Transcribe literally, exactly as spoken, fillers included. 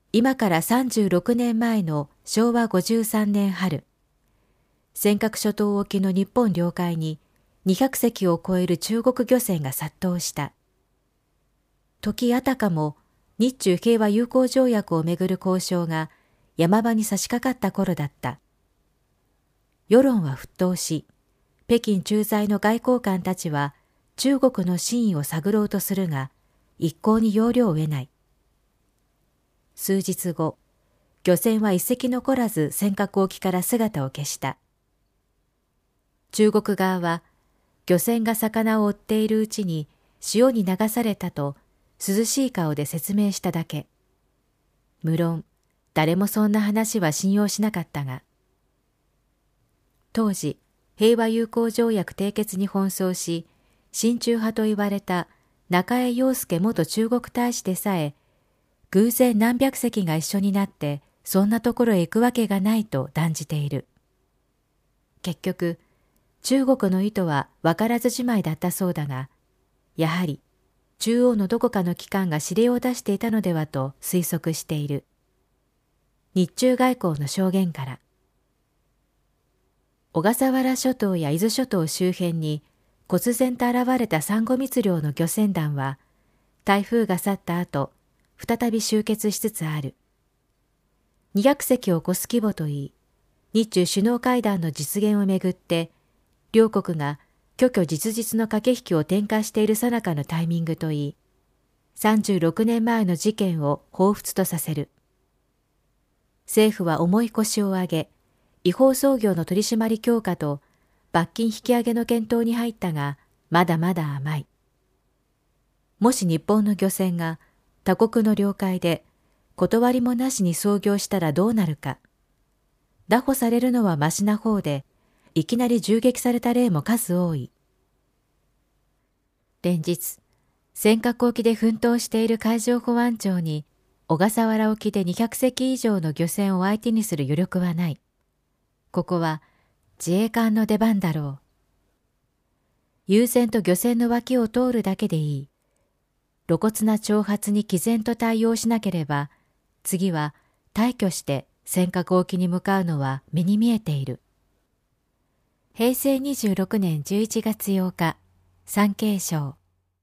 今からさんじゅうろくねんまえのしょうわごじゅうさんねん春、尖閣諸島沖の日本領海ににひゃくせきを超える中国漁船が殺到した。時あたかも日中平和友好条約をめぐる交渉が山場に差し掛かった頃だった。世論は沸騰し、北京駐在の外交官たちは中国の真意を探ろうとするが、一向に要領を得ない。数日後、漁船は一隻残らず尖閣沖から姿を消した。中国側は、漁船が魚を追っているうちに潮に流されたと涼しい顔で説明しただけ。無論、誰もそんな話は信用しなかったが、当時、平和友好条約締結に奔走し、親中派と言われた中江洋介元中国大使でさえ、偶然何百隻が一緒になってそんなところへ行くわけがないと断じている。結局、中国の意図は分からずじまいだったそうだが、やはり中央のどこかの機関が指令を出していたのではと推測している。日中外交の証言から。小笠原諸島や伊豆諸島周辺に忽然と現れたサンゴ密漁の漁船団は、台風が去った後、再び集結しつつある。にひゃくせきを超す規模といい、日中首脳会談の実現をめぐって、両国が虚虚実実の駆け引きを展開している最中のタイミングといい、さんじゅうろくねんまえの事件を彷彿とさせる。政府は重い腰を上げ、違法操業の取り締まり強化と罰金引き上げの検討に入ったが、まだまだ甘い。もし日本の漁船が他国の領海で断りもなしに操業したらどうなるか。拿捕されるのはマシな方で、いきなり銃撃された例も数多い。連日、尖閣沖で奮闘している海上保安庁に、小笠原沖でにひゃくせき以上の漁船を相手にする余力はない。ここは自衛艦の出番だろう。悠然と漁船の脇を通るだけでいい。露骨な挑発に毅然と対応しなければ、次は大挙して尖閣沖に向かうのは目に見えている。へいせいにじゅうろくねんじゅういちがつようか、産経省。